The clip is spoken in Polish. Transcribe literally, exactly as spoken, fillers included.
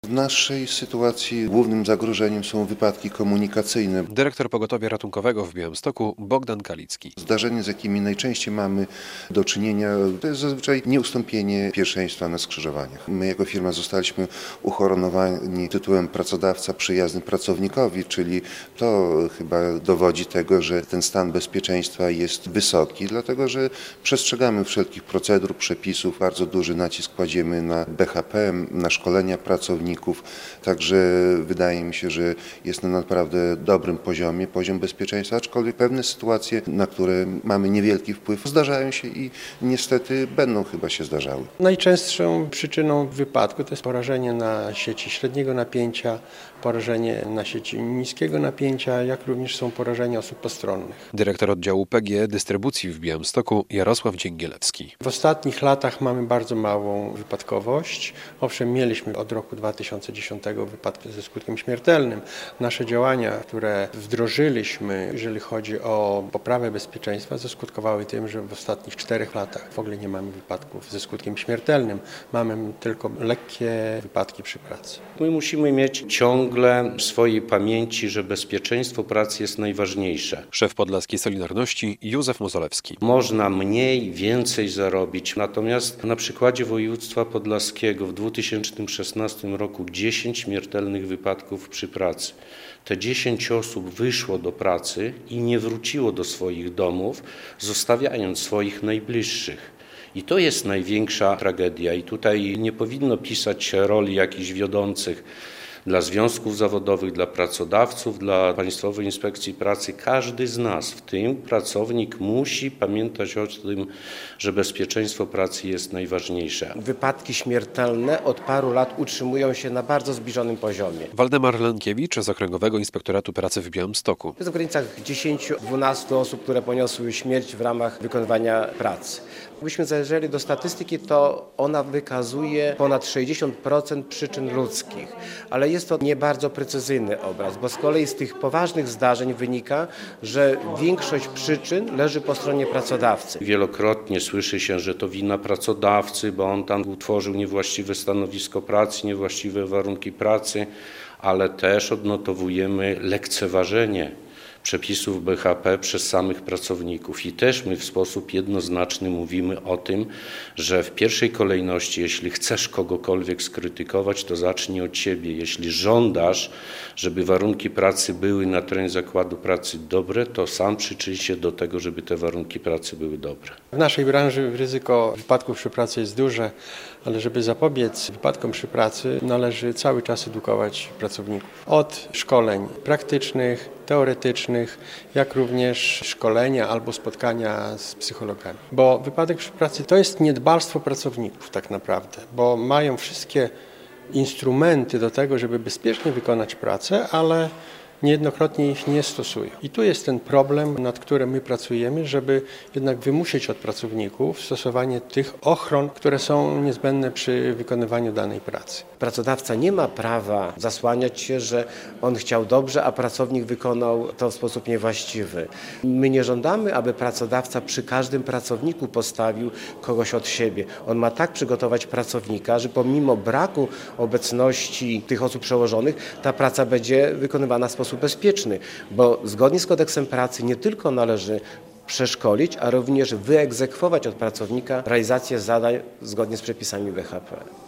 W naszej sytuacji głównym zagrożeniem są wypadki komunikacyjne. Dyrektor Pogotowia Ratunkowego w Białymstoku Bogdan Kalicki. Zdarzenia, z jakimi najczęściej mamy do czynienia, to jest zazwyczaj nieustąpienie pierwszeństwa na skrzyżowaniach. My jako firma zostaliśmy uhonorowani tytułem pracodawca przyjazny pracownikowi, czyli to chyba dowodzi tego, że ten stan bezpieczeństwa jest wysoki, dlatego że przestrzegamy wszelkich procedur, przepisów. Bardzo duży nacisk kładziemy na B H P, na szkolenia pracowników. Także wydaje mi się, że jest na naprawdę dobrym poziomie, poziom bezpieczeństwa, aczkolwiek pewne sytuacje, na które mamy niewielki wpływ, zdarzają się i niestety będą chyba się zdarzały. Najczęstszą przyczyną wypadku to jest porażenie na sieci średniego napięcia, porażenie na sieci niskiego napięcia, jak również są porażenia osób postronnych. Dyrektor oddziału P G E dystrybucji w Białymstoku Jarosław Dzięgielewski. W ostatnich latach mamy bardzo małą wypadkowość. Owszem, mieliśmy od roku dwa tysiące dziesiątego wypadki ze skutkiem śmiertelnym. Nasze działania, które wdrożyliśmy, jeżeli chodzi o poprawę bezpieczeństwa, zaskutkowały tym, że w ostatnich czterech latach w ogóle nie mamy wypadków ze skutkiem śmiertelnym. Mamy tylko lekkie wypadki przy pracy. My musimy mieć ciągle w swojej pamięci, że bezpieczeństwo pracy jest najważniejsze. Szef Podlaskiej Solidarności Józef Mozolewski. Można mniej, więcej zarobić. Natomiast na przykładzie województwa podlaskiego w dwa tysiące szesnastym roku dziesięć śmiertelnych wypadków przy pracy. Te dziesięć osób wyszło do pracy i nie wróciło do swoich domów, zostawiając swoich najbliższych. I to jest największa tragedia i tutaj nie powinno pisać roli jakichś wiodących dla związków zawodowych, dla pracodawców, dla Państwowej Inspekcji Pracy. Każdy z nas, w tym pracownik, musi pamiętać o tym, że bezpieczeństwo pracy jest najważniejsze. Wypadki śmiertelne od paru lat utrzymują się na bardzo zbliżonym poziomie. Waldemar Lenkiewicz z Okręgowego Inspektoratu Pracy w Białymstoku. Jest w granicach dziesięć do dwunastu osób, które poniosły śmierć w ramach wykonywania pracy. Gdybyśmy zajrzeli do statystyki, to ona wykazuje ponad sześćdziesiąt procent przyczyn ludzkich, ale jest to nie bardzo precyzyjny obraz, bo z kolei z tych poważnych zdarzeń wynika, że większość przyczyn leży po stronie pracodawcy. Wielokrotnie słyszy się, że to wina pracodawcy, bo on tam utworzył niewłaściwe stanowisko pracy, niewłaściwe warunki pracy, ale też odnotowujemy lekceważenie przepisów B H P przez samych pracowników. I też my w sposób jednoznaczny mówimy o tym, że w pierwszej kolejności, jeśli chcesz kogokolwiek skrytykować, to zacznij od siebie. Jeśli żądasz, żeby warunki pracy były na terenie zakładu pracy dobre, to sam przyczyń się do tego, żeby te warunki pracy były dobre. W naszej branży ryzyko wypadków przy pracy jest duże, ale żeby zapobiec wypadkom przy pracy, należy cały czas edukować pracowników. Od szkoleń praktycznych, teoretycznych, jak również szkolenia albo spotkania z psychologami. Bo wypadek przy pracy to jest niedbalstwo pracowników tak naprawdę, bo mają wszystkie instrumenty do tego, żeby bezpiecznie wykonać pracę, ale niejednokrotnie ich nie stosują. I tu jest ten problem, nad którym my pracujemy, żeby jednak wymusić od pracowników stosowanie tych ochron, które są niezbędne przy wykonywaniu danej pracy. Pracodawca nie ma prawa zasłaniać się, że on chciał dobrze, a pracownik wykonał to w sposób niewłaściwy. My nie żądamy, aby pracodawca przy każdym pracowniku postawił kogoś od siebie. On ma tak przygotować pracownika, że pomimo braku obecności tych osób przełożonych, ta praca będzie wykonywana w sposób bezpieczny, bo zgodnie z kodeksem pracy nie tylko należy przeszkolić, a również wyegzekwować od pracownika realizację zadań zgodnie z przepisami B H P.